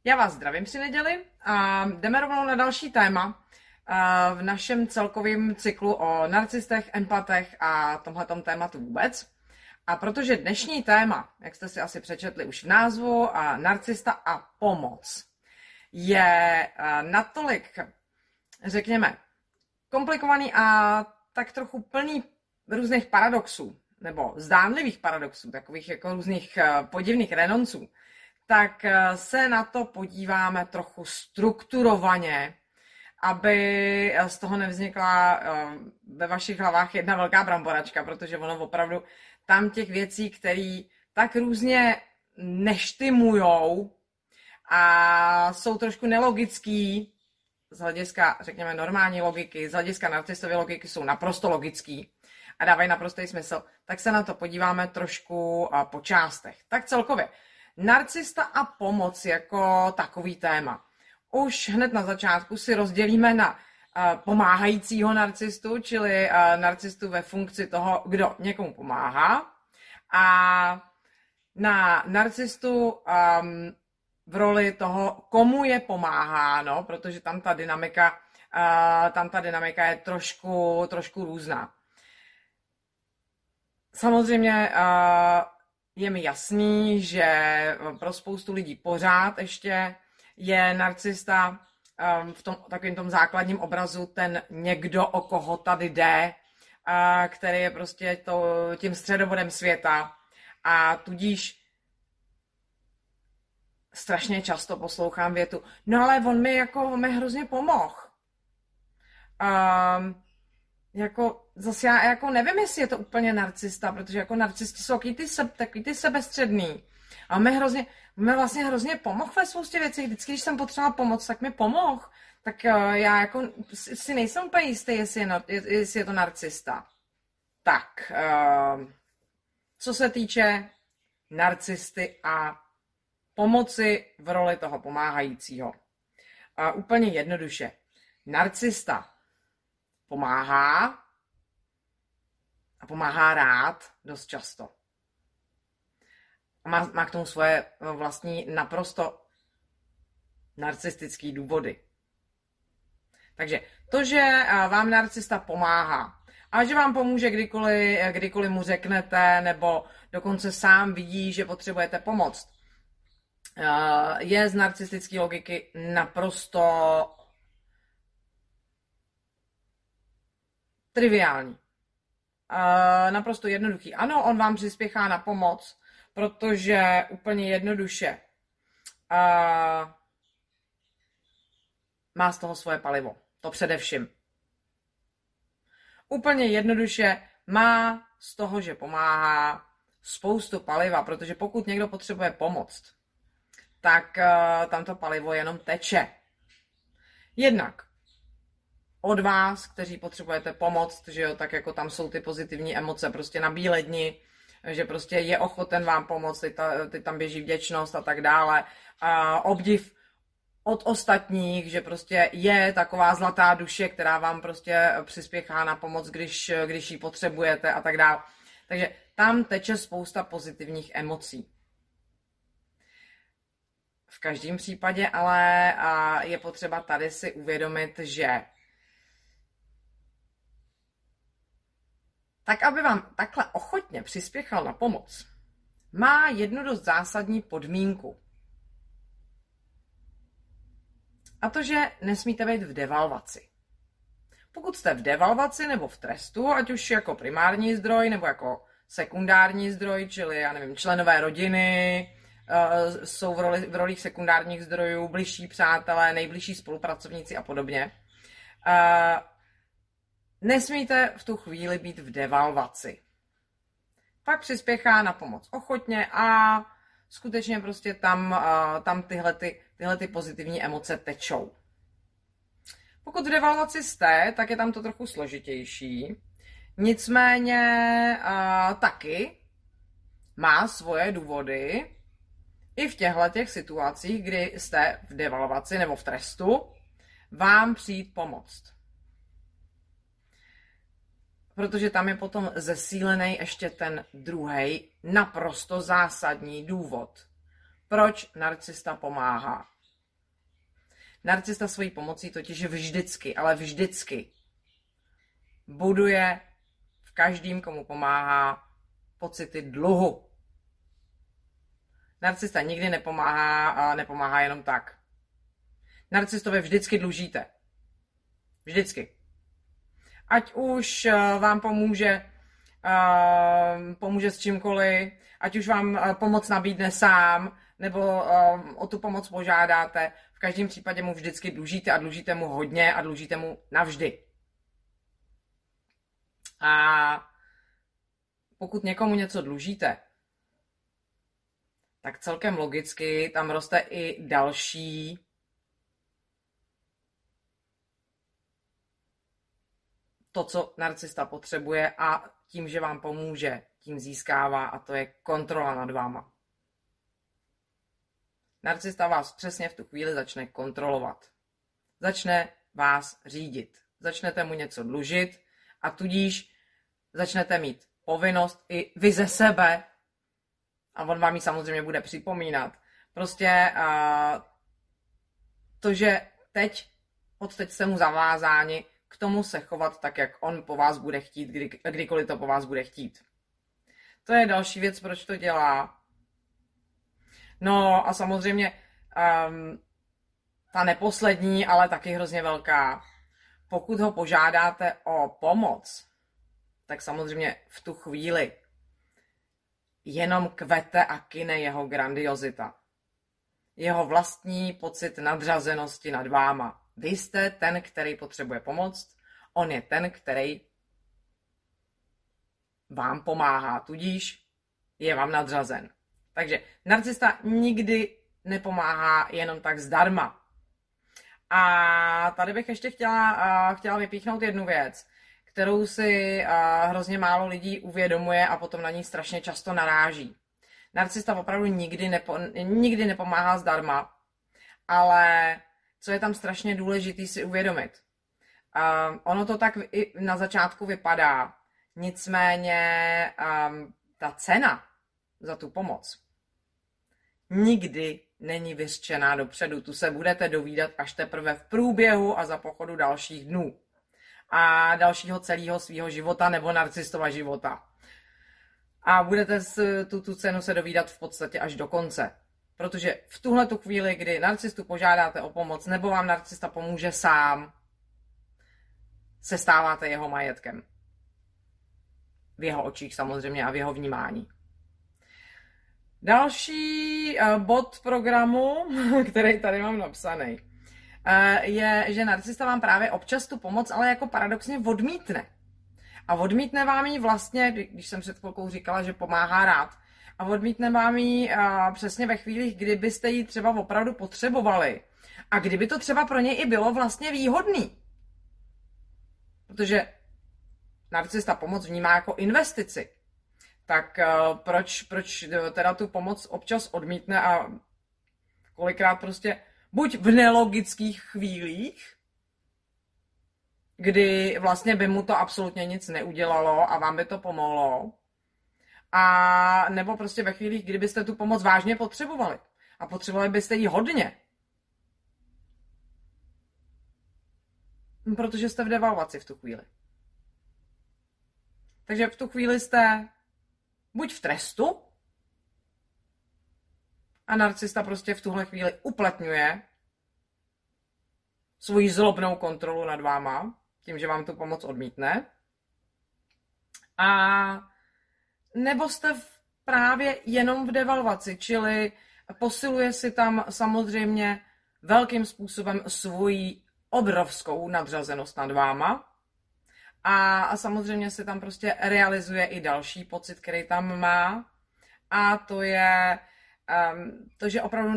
Já vás zdravím při neděli a jdeme rovnou na další téma v našem celkovém cyklu o narcistech, empatech a tomhletom tématu vůbec. A protože dnešní téma, jak jste si asi přečetli už v názvu, narcista a pomoc, je natolik, řekněme, komplikovaný a tak trochu plný různých paradoxů, nebo zdánlivých paradoxů, takových jako různých podivných renonců, tak se na to podíváme trochu strukturovaně, aby z toho nevznikla ve vašich hlavách jedna velká bramboračka, protože ono opravdu tam těch věcí, které tak různě neštymujou a jsou trošku nelogický, z hlediska, řekněme, normální logiky, z hlediska narcistovy logiky jsou naprosto logický a dávají naprostý smysl, tak se na to podíváme trošku po částech. Tak celkově, narcista a pomoc jako takový téma. Už hned na začátku si rozdělíme na pomáhajícího narcistu, čili narcistu ve funkci toho, kdo někomu pomáhá, a na narcistu v roli toho, komu je pomáháno, protože tam ta dynamika je trošku různá. Samozřejmě je mi jasný, že pro spoustu lidí pořád ještě je narcista v takovém tom základním obrazu ten někdo, o koho tady jde, který je prostě tím středobodem světa, a tudíž strašně často poslouchám větu, no ale on mi hrozně pomohl. Jako zase já jako nevím, jestli je to úplně narcista, protože jako narcisti jsou takový ty sebestředný. A mi vlastně hrozně pomohl ve spoustě věcí. Vždycky, když jsem potřebovala pomoc, tak mi pomohl. Tak já jako si nejsem úplně jistý, jestli je to narcista. Tak, co se týče narcisty a pomoci v roli toho pomáhajícího. Úplně jednoduše. Narcista pomáhá a pomáhá rád dost často. A má k tomu svoje vlastní naprosto narcistické důvody. Takže to, že vám narcista pomáhá a že vám pomůže kdykoliv mu řeknete, nebo dokonce sám vidí, že potřebujete pomoct, je z narcistické logiky naprosto triviální. Naprosto jednoduchý. Ano, on vám přispěchá na pomoc, protože úplně jednoduše má z toho svoje palivo. To především. Úplně jednoduše má z toho, že pomáhá, spoustu paliva, protože pokud někdo potřebuje pomoc, tak tam to palivo jenom teče. Jednak od vás, kteří potřebujete pomoct, že jo, tak jako tam jsou ty pozitivní emoce prostě na bílé dni, že prostě je ochoten vám pomoct, teď tam běží vděčnost a tak dále. Obdiv od ostatních, že prostě je taková zlatá duše, která vám prostě přispěchá na pomoc, když ji potřebujete a tak dále. Takže tam teče spousta pozitivních emocí. V každém případě ale je potřeba tady si uvědomit, že tak, aby vám takhle ochotně přispěchal na pomoc, má jednu dost zásadní podmínku. A to, že nesmíte být v devalvaci. Pokud jste v devalvaci nebo v trestu, ať už jako primární zdroj nebo jako sekundární zdroj, čili, já nevím, členové rodiny, jsou v rolích sekundárních zdrojů, bližší přátelé, nejbližší spolupracovníci a podobně, nesmíte v tu chvíli být v devalvaci. Pak přispěchá na pomoc ochotně a skutečně prostě tam tyhle pozitivní emoce tečou. Pokud v devalvaci jste, tak je tam to trochu složitější. Nicméně taky má svoje důvody i v těchto situacích, kdy jste v devalvaci nebo v trestu, vám přijít pomoct. Protože tam je potom zesílený ještě ten druhý naprosto zásadní důvod, proč narcista pomáhá. Narcista svojí pomocí totiž vždycky, ale vždycky buduje v každým, komu pomáhá, pocity dluhu. Narcista nikdy nepomáhá a nepomáhá jenom tak. Narcistovi vždycky dlužíte. Vždycky. Ať už vám pomůže s čímkoliv, ať už vám pomoc nabídne sám, nebo o tu pomoc požádáte, v každém případě mu vždycky dlužíte a dlužíte mu hodně a dlužíte mu navždy. A pokud někomu něco dlužíte, tak celkem logicky tam roste i další to, co narcista potřebuje a tím, že vám pomůže, tím získává a to je kontrola nad váma. Narcista vás přesně v tu chvíli začne kontrolovat. Začne vás řídit. Začnete mu něco dlužit a tudíž začnete mít povinnost i vy ze sebe a on vám ji samozřejmě bude připomínat. Prostě to, že odteď jste mu zavázáni k tomu se chovat tak, jak on po vás bude chtít, kdykoliv to po vás bude chtít. To je další věc, proč to dělá. No a samozřejmě ta neposlední, ale taky hrozně velká. Pokud ho požádáte o pomoc, tak samozřejmě v tu chvíli jenom kvete a kyne jeho grandiozita. Jeho vlastní pocit nadřazenosti nad váma. Vy jste ten, který potřebuje pomoct, on je ten, který vám pomáhá, tudíž je vám nadřazen. Takže narcista nikdy nepomáhá jenom tak zdarma. A tady bych ještě chtěla vypíchnout jednu věc, kterou si hrozně málo lidí uvědomuje a potom na ní strašně často naráží. Narcista opravdu nikdy nepomáhá zdarma, ale co je tam strašně důležitý si uvědomit. Ono to tak i na začátku vypadá, nicméně ta cena za tu pomoc nikdy není vyřčená dopředu. Tu se budete dovídat až teprve v průběhu a za pochodu dalších dnů a dalšího celého svého života nebo narcistova života. A budete tu cenu se dovídat v podstatě až do konce. Protože v tuhletu chvíli, kdy narcistu požádáte o pomoc nebo vám narcista pomůže sám, se stáváte jeho majetkem. V jeho očích samozřejmě a v jeho vnímání. Další bod programu, který tady mám napsaný, je, že narcista vám právě občas tu pomoc, ale jako paradoxně odmítne. A odmítne vám ji vlastně, když jsem před chvilkou říkala, že pomáhá rád, a odmítne vám ji přesně ve chvílích, kdybyste ji třeba opravdu potřebovali. A kdyby to třeba pro něj i bylo vlastně výhodný. Protože narcista pomoc vnímá jako investici. Tak proč teda tu pomoc občas odmítne a kolikrát prostě buď v nelogických chvílích, kdy vlastně by mu to absolutně nic neudělalo a vám by to pomohlo, a nebo prostě ve chvílích, kdybyste tu pomoc vážně potřebovali a potřebovali byste ji hodně. Protože jste v devalvaci v tu chvíli. Takže v tu chvíli jste buď v trestu a narcista prostě v tuhle chvíli uplatňuje svoji zlobnou kontrolu nad váma, tím, že vám tu pomoc odmítne. A nebo jste právě jenom v devalvaci, čili posiluje si tam samozřejmě velkým způsobem svoji obrovskou nadřazenost nad váma a samozřejmě se tam prostě realizuje i další pocit, který tam má, a to je to, že opravdu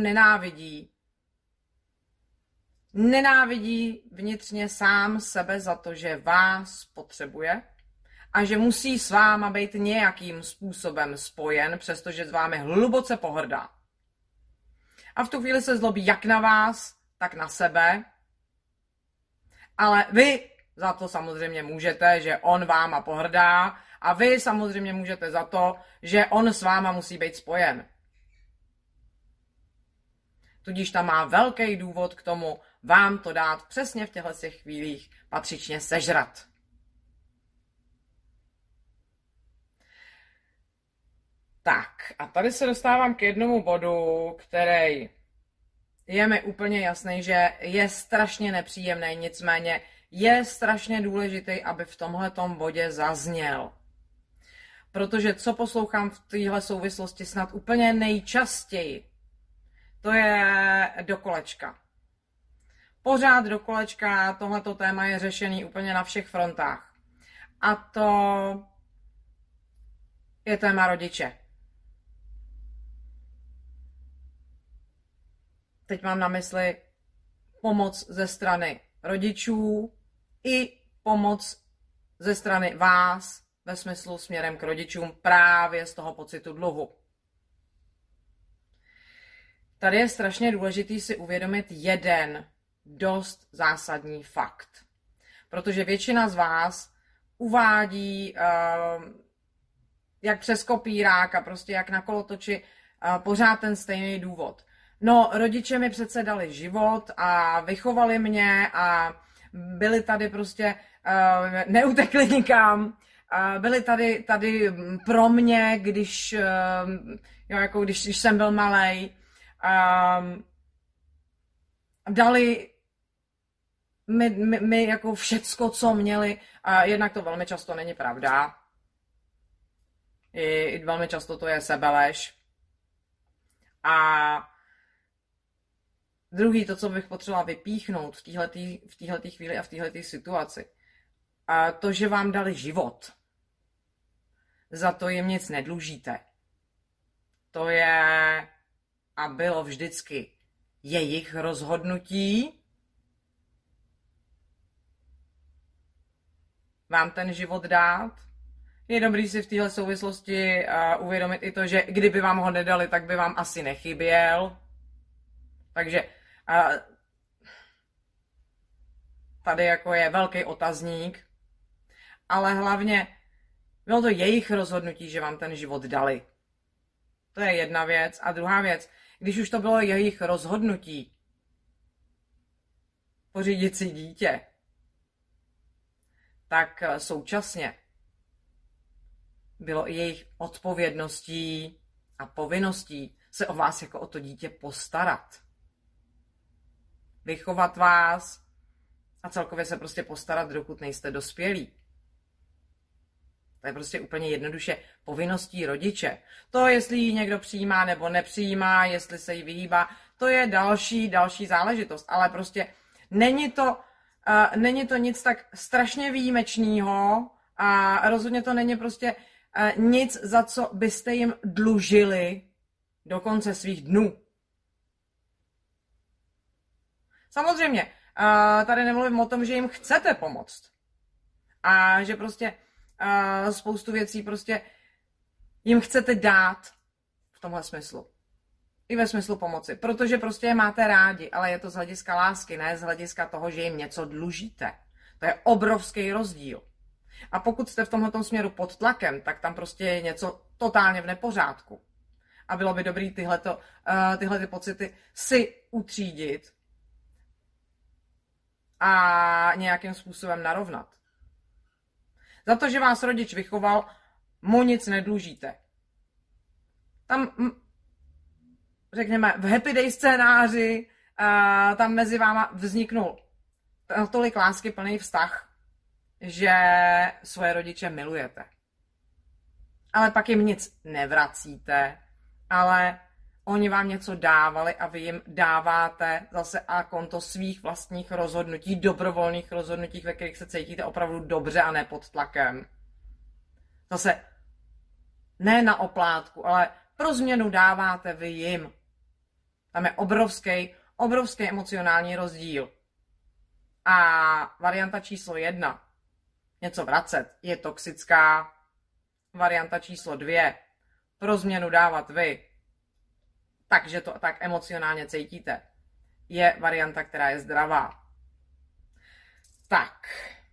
nenávidí vnitřně sám sebe za to, že vás potřebuje a že musí s váma být nějakým způsobem spojen, přestože s vámi hluboce pohrdá. A v tu chvíli se zlobí jak na vás, tak na sebe, ale vy za to samozřejmě můžete, že on váma pohrdá, a vy samozřejmě můžete za to, že on s váma musí být spojen. Tudíž tam má velký důvod k tomu vám to dát přesně v těchto chvílích patřičně sežrat. Tak, a tady se dostávám k jednomu bodu, který je mi úplně jasný, že je strašně nepříjemný, nicméně je strašně důležitý, aby v tomhletom bodě zazněl. Protože co poslouchám v téhle souvislosti snad úplně nejčastěji, to je do kolečka. Pořád do kolečka tohleto téma je řešený úplně na všech frontách. A to je téma rodiče. Teď mám na mysli pomoc ze strany rodičů i pomoc ze strany vás ve smyslu směrem k rodičům právě z toho pocitu dluhu. Tady je strašně důležitý si uvědomit jeden dost zásadní fakt. Protože většina z vás uvádí jak přes kopírák a prostě jak na kolotoči pořád ten stejný důvod. No, rodiče mi přece dali život a vychovali mě a byli tady prostě, neutekli nikam, byli tady pro mě, když jsem byl malej, dali mi jako všecko, co měli, a jednak to velmi často není pravda, i velmi často to je sebelež. A druhý, to, co bych potřebovala vypíchnout v téhleté chvíli a v téhleté situaci, a to, že vám dali život, za to jim nic nedlužíte. To je a bylo vždycky jejich rozhodnutí vám ten život dát. Je dobrý si v téhle souvislosti uvědomit i to, že kdyby vám ho nedali, tak by vám asi nechyběl. Takže tady jako je velký otazník, ale hlavně bylo to jejich rozhodnutí, že vám ten život dali. To je jedna věc. A druhá věc, když už to bylo jejich rozhodnutí pořídit si dítě, tak současně bylo i jejich odpovědností a povinností se o vás jako o to dítě postarat. Vychovat vás a celkově se prostě postarat, dokud nejste dospělí. To je prostě úplně jednoduše povinností rodiče. To, jestli ji někdo přijímá nebo nepřijímá, jestli se jí vyhýbá, to je další záležitost. Ale prostě není to nic tak strašně výjimečného a rozhodně to není prostě nic, za co byste jim dlužili do konce svých dnů. Samozřejmě, tady nemluvím o tom, že jim chcete pomoct. A že prostě spoustu věcí prostě jim chcete dát v tomhle smyslu. I ve smyslu pomoci. Protože prostě je máte rádi, ale je to z hlediska lásky, ne z hlediska toho, že jim něco dlužíte. To je obrovský rozdíl. A pokud jste v tomhletom směru pod tlakem, tak tam prostě je něco totálně v nepořádku. A bylo by dobré tyhle pocity si utřídit a nějakým způsobem narovnat. Za to, že vás rodič vychoval, mu nic nedlužíte. Tam, řekněme, v Happy Day scénáři tam mezi váma vzniknul tolik lásky plný vztah, že svoje rodiče milujete. Ale pak jim nic nevracíte, ale oni vám něco dávali a vy jim dáváte zase a konto svých vlastních rozhodnutí, dobrovolných rozhodnutí, ve kterých se cítíte opravdu dobře a ne pod tlakem. Zase ne na oplátku, ale pro změnu dáváte vy jim. Tam je obrovský emocionální rozdíl. A varianta číslo 1, něco vracet, je toxická. Varianta číslo 2, pro změnu dávat vy, takže to tak emocionálně cítíte, je varianta, která je zdravá. Tak.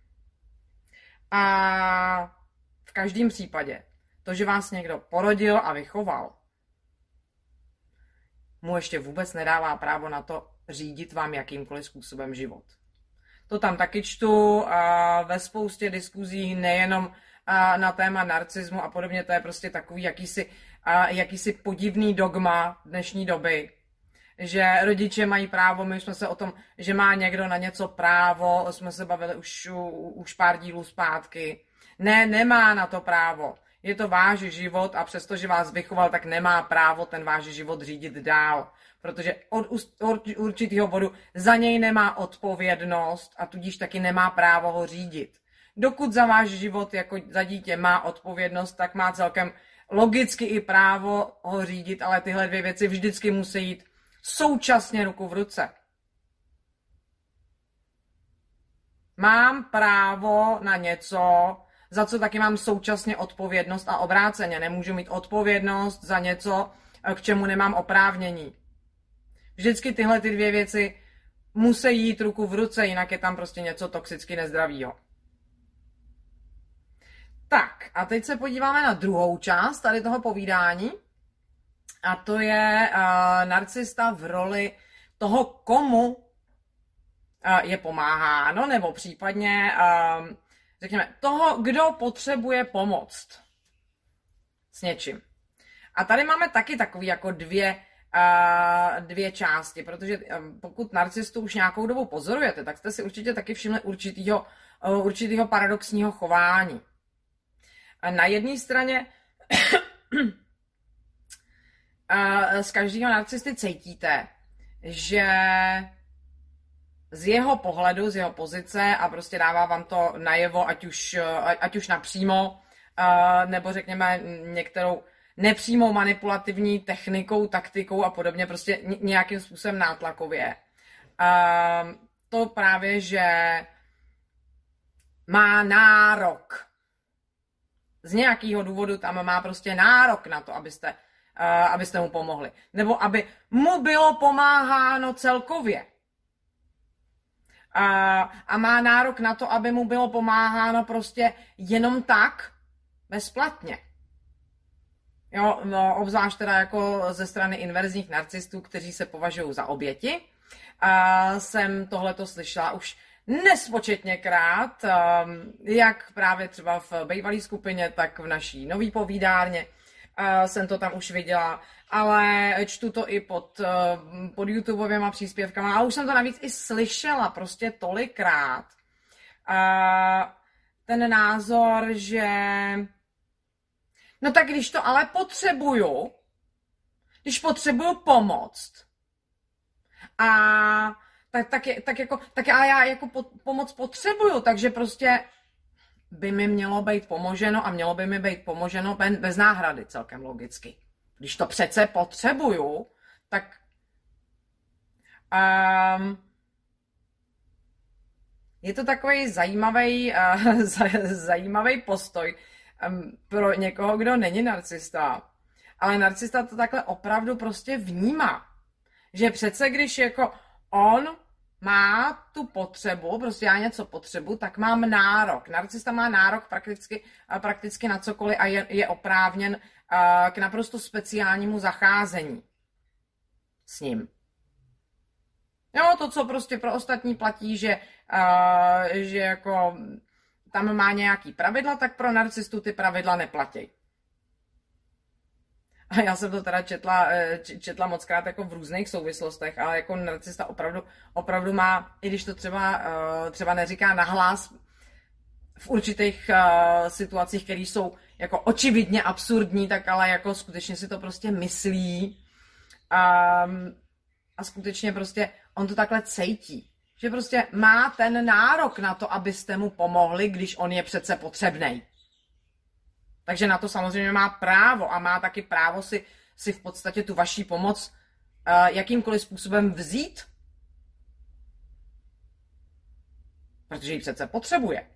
A v každém případě, to, že vás někdo porodil a vychoval, mu ještě vůbec nedává právo na to řídit vám jakýmkoliv způsobem život. To tam taky čtu ve spoustě diskuzí, nejenom na téma narcismu a podobně, to je prostě takový jakýsi podivný dogma dnešní doby, že rodiče mají právo, my jsme se o tom, že má někdo na něco právo, jsme se bavili už pár dílů zpátky. Ne, nemá na to právo. Je to váš život a přestože vás vychoval, tak nemá právo ten váš život řídit dál. Protože od určitého bodu za něj nemá odpovědnost a tudíž taky nemá právo ho řídit. Dokud za váš život jako za dítě má odpovědnost, tak má celkem logicky i právo ho řídit, ale tyhle dvě věci vždycky musí jít současně ruku v ruce. Mám právo na něco, za co taky mám současně odpovědnost a obráceně. Nemůžu mít odpovědnost za něco, k čemu nemám oprávnění. Vždycky tyhle ty dvě věci musí jít ruku v ruce, jinak je tam prostě něco toxicky nezdravýho. Tak, a teď se podíváme na druhou část tady toho povídání. A to je narcista v roli toho, komu je pomáháno, nebo případně, řekněme, toho, kdo potřebuje pomoct s něčím. A tady máme taky takový jako dvě části, protože pokud narcistu už nějakou dobu pozorujete, tak jste si určitě taky všimli určitýho paradoxního chování. Na jedné straně z každého narcisty cítíte, že z jeho pohledu, z jeho pozice a prostě dává vám to najevo, ať už napřímo, nebo řekněme některou nepřímou manipulativní technikou, taktikou a podobně, prostě nějakým způsobem nátlakově. To právě, že má nárok. Z nějakého důvodu tam má prostě nárok na to, abyste mu pomohli. Nebo aby mu bylo pomáháno celkově. A má nárok na to, aby mu bylo pomáháno prostě jenom tak, bezplatně. Jo, no, obzvlášť teda jako ze strany inverzních narcistů, kteří se považují za oběti. Jsem tohleto slyšela už nespočetněkrát, jak právě třeba v bývalé skupině, tak v naší nový povídárně. Jsem to tam už viděla, ale čtu to i pod YouTubeovýma příspěvkama, a už jsem to navíc i slyšela prostě tolikrát. Ten názor, že no tak když to ale když potřebuju pomoct, tak ale já jako pomoc potřebuju, takže prostě by mi mělo být pomoženo a mělo by mi být pomoženo bez náhrady, celkem logicky. Když to přece potřebuju, tak je to takový zajímavý postoj pro někoho, kdo není narcista. Ale narcista to takhle opravdu prostě vnímá. Že přece když jako on má tu potřebu, prostě já něco potřebuji, tak mám nárok. Narcista má nárok prakticky na cokoliv a je oprávněn k naprosto speciálnímu zacházení s ním. Jo, to, co prostě pro ostatní platí, že jako tam má nějaký pravidla, tak pro narcistu ty pravidla neplatí. A já jsem to teda četla mockrát jako v různých souvislostech, ale jako narcista opravdu má, i když to třeba neříká nahlas v určitých situacích, které jsou jako očividně absurdní, tak ale jako skutečně si to prostě myslí a skutečně prostě on to takhle cítí. Že prostě má ten nárok na to, abyste mu pomohli, když on je přece potřebnej. Takže na to samozřejmě má právo a má taky právo si v podstatě tu vaši pomoc jakýmkoliv způsobem vzít. Protože ji přece potřebuje.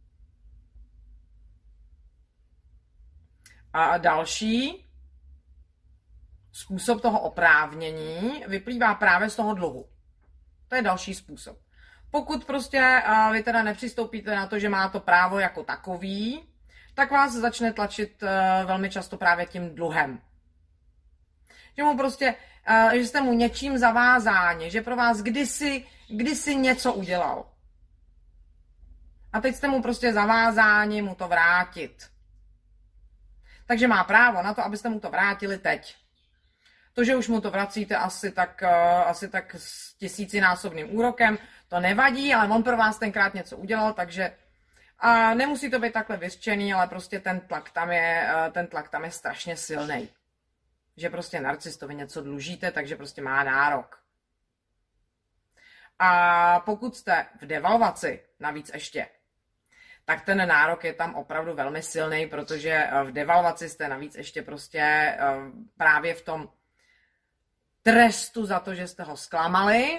A další způsob toho oprávnění vyplývá právě z toho dluhu. To je další způsob. Pokud prostě vy teda nepřistoupíte na to, že má to právo jako takový, tak vás začne tlačit velmi často právě tím dluhem. Že mu prostě že jste mu něčím zavázáni, že pro vás kdysi něco udělal. A teď jste mu prostě zavázáni mu to vrátit. Takže má právo na to, abyste mu to vrátili teď. To, že už mu to vracíte asi tak s 1000násobným úrokem, to nevadí, ale on pro vás tenkrát něco udělal, takže a nemusí to být takhle vyřčený, ale prostě ten tlak tam je strašně silný. Že prostě narcistovi něco dlužíte, takže prostě má nárok. A pokud jste v devalvaci, navíc ještě, tak ten nárok je tam opravdu velmi silný, protože v devalvaci jste navíc ještě prostě právě v tom trestu za to, že jste ho zklamali,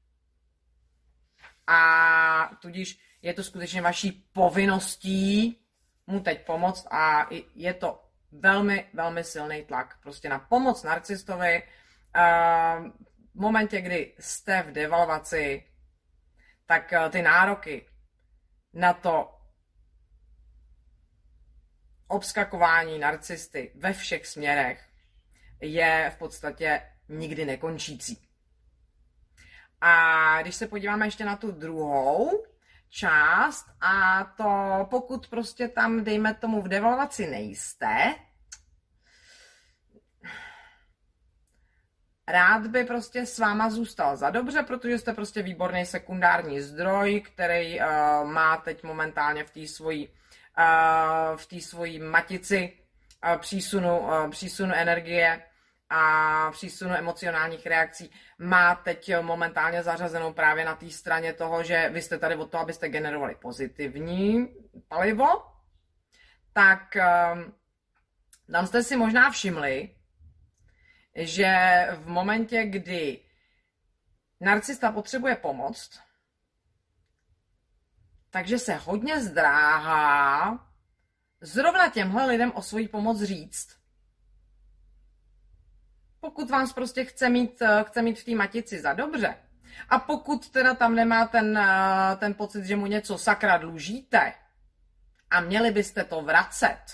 a tudíž je to skutečně vaší povinností mu teď pomoct a je to velmi, velmi silný tlak prostě na pomoc narcistovi. V momentě, kdy jste v devalvaci, tak ty nároky na to obskakování narcisty ve všech směrech je v podstatě nikdy nekončící. A když se podíváme ještě na tu druhou část, a to pokud prostě tam, dejme tomu, v devalvaci nejste, rád by prostě s váma zůstal za dobře, protože jste prostě výborný sekundární zdroj, který má teď momentálně v té svojí matici přísunu energie a přísunu emocionálních reakcí, má teď momentálně zařazenou právě na té straně toho, že vy jste tady od toho, abyste generovali pozitivní palivo, tak tam jste si možná všimli, že v momentě, kdy narcista potřebuje pomoc, takže se hodně zdráhá zrovna těmhle lidem o svoji pomoc říct. Pokud vás prostě chce mít v té matici za dobře, a pokud teda tam nemá ten pocit, že mu něco sakra dlužíte a měli byste to vracet,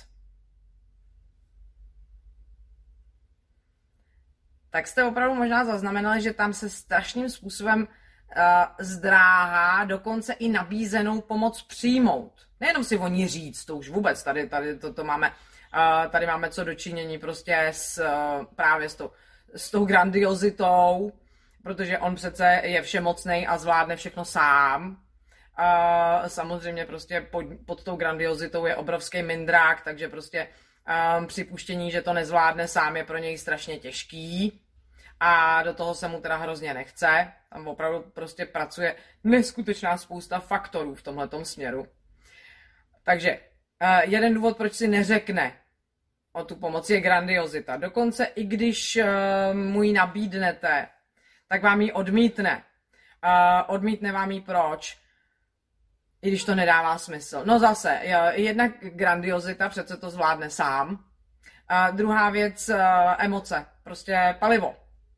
tak jste opravdu možná zaznamenali, že tam se strašným způsobem zdráhá dokonce i nabízenou pomoc přijmout. Nejenom si o ní říct, to už vůbec, tady máme co dočinění prostě právě s tou grandiozitou, protože on přece je všemocnej a zvládne všechno sám. Samozřejmě prostě pod tou grandiozitou je obrovský mindrák, takže prostě připuštění, že to nezvládne sám, je pro něj strašně těžký. A do toho se mu teda hrozně nechce. Tam opravdu prostě pracuje neskutečná spousta faktorů v tomhletom směru. Takže jeden důvod, proč si neřekne o tu pomoc, je grandiozita. Dokonce i když mu ji nabídnete, tak vám ji odmítne. Odmítne vám ji proč? I když to nedává smysl. No zase, jednak grandiozita, přece to zvládne sám. Druhá věc, emoce, prostě palivo.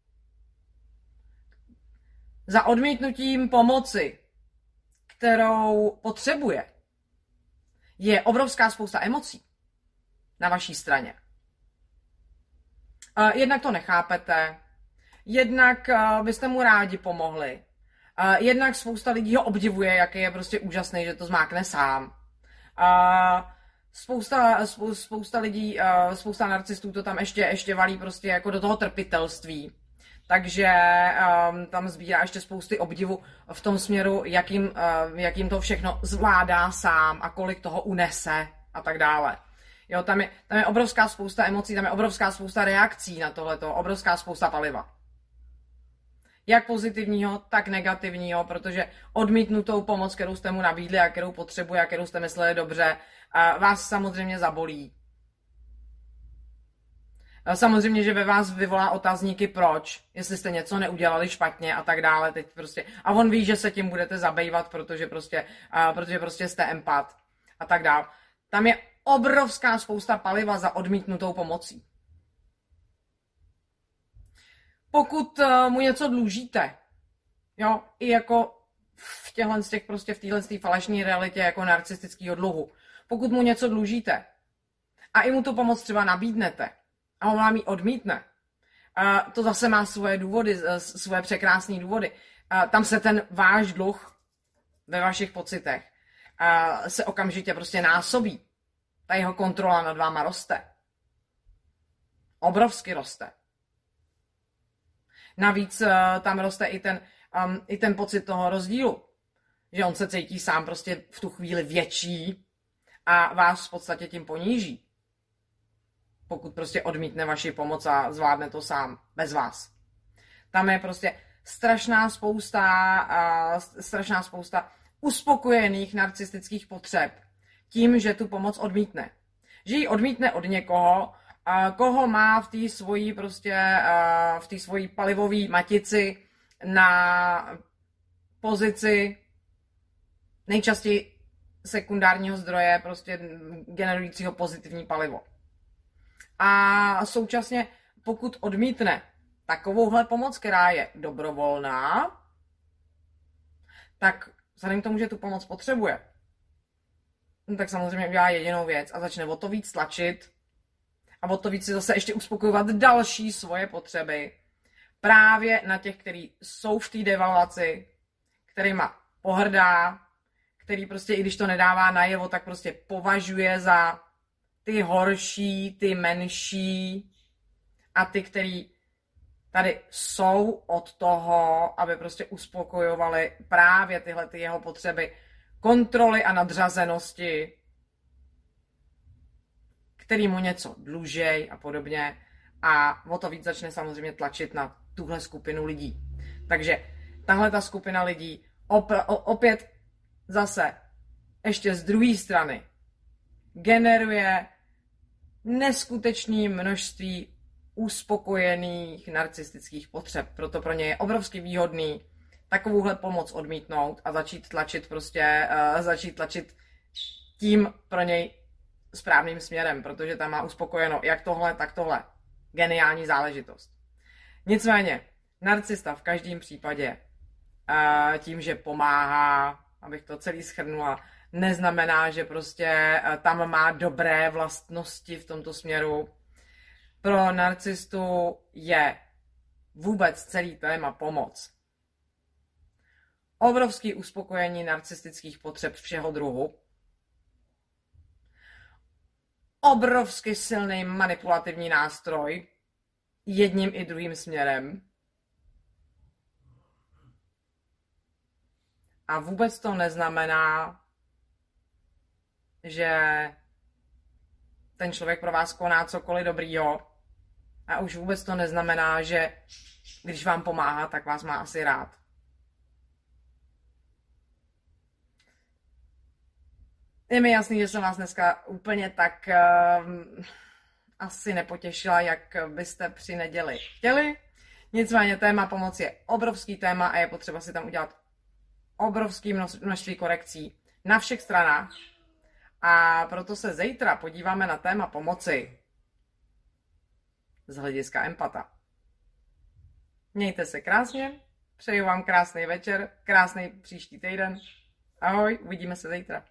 Za odmítnutím pomoci, kterou potřebuje, je obrovská spousta emocí na vaší straně. Jednak to nechápete, jednak byste mu rádi pomohli, jednak spousta lidí ho obdivuje, jaký je prostě úžasný, že to zmákne sám. Spousta lidí, spousta narcistů to tam ještě valí prostě jako do toho trpitelství. Takže tam sbírá ještě spousty obdivu v tom směru, jakým to všechno zvládá sám a kolik toho unese a tak dále. Jo, tam je obrovská spousta emocí, tam je obrovská spousta reakcí na tohleto, obrovská spousta paliva. Jak pozitivního, tak negativního, protože odmítnutou pomoc, kterou jste mu nabídli a kterou potřebuje a kterou jste mysleli dobře, vás samozřejmě zabolí. Samozřejmě, že ve vás vyvolá otazníky proč, jestli jste něco neudělali špatně a tak dále. Teď prostě, a on ví, že se tím budete zabývat, protože prostě jste empat a tak dále. Tam je obrovská spousta paliva za odmítnutou pomocí. Pokud mu něco dlužíte, jo, i jako v téhle falešné realitě jako narcistického dluhu, pokud mu něco dlužíte a i mu tu pomoc třeba nabídnete a on vám ji odmítne, to zase má svoje důvody, svoje překrásné důvody. Tam se ten váš dluh ve vašich pocitech se okamžitě prostě násobí. Ta jeho kontrola nad váma roste. Obrovsky roste. Navíc tam roste i ten pocit toho rozdílu. Že on se cítí sám prostě v tu chvíli větší a vás v podstatě tím poníží. Pokud prostě odmítne vaši pomoc a zvládne to sám, bez vás. Tam je prostě strašná spousta uspokojených narcistických potřeb tím, že tu pomoc odmítne. Že ji odmítne od někoho, koho má v té svojí palivové matici na pozici nejčastěji sekundárního zdroje, prostě generujícího pozitivní palivo. A současně, pokud odmítne takovouhle pomoc, která je dobrovolná, tak vzhledem k tomu, že tu pomoc potřebuje, tak samozřejmě udělá jedinou věc a začne o to víc tlačit a o to víc si zase ještě uspokojovat další svoje potřeby právě na těch, kteří jsou v té devalvaci, kterýma pohrdá, který prostě, i když to nedává najevo, tak prostě považuje za ty horší, ty menší a ty, který tady jsou od toho, aby prostě uspokojovali právě tyhle ty jeho potřeby kontroly a nadřazenosti, který mu něco dlužej a podobně. A o to víc začne samozřejmě tlačit na tuhle skupinu lidí. Takže tahle ta skupina lidí opět zase ještě z druhé strany generuje neskutečné množství uspokojených narcistických potřeb. Proto pro ně je obrovsky výhodný takovouhle pomoc odmítnout a začít tlačit tím pro něj správným směrem, protože tam má uspokojeno jak tohle, tak tohle. Geniální záležitost. Nicméně, narcista v každém případě tím, že pomáhá, abych to celý shrnula, neznamená, že prostě tam má dobré vlastnosti v tomto směru. Pro narcistu je vůbec celý téma pomoc obrovský uspokojení narcistických potřeb všeho druhu, obrovsky silný manipulativní nástroj jedním i druhým směrem. A vůbec to neznamená, že ten člověk pro vás koná cokoliv dobrýho. A už vůbec to neznamená, že když vám pomáhá, tak vás má asi rád. Je mi jasný, že jsem vás dneska úplně tak asi nepotěšila, jak byste při neděli chtěli. Nicméně téma pomoci je obrovský téma a je potřeba si tam udělat obrovské množství korekcí na všech stranách. A proto se zítra podíváme na téma pomoci z hlediska empata. Mějte se krásně, přeju vám krásný večer, krásný příští týden. Ahoj, uvidíme se zítra.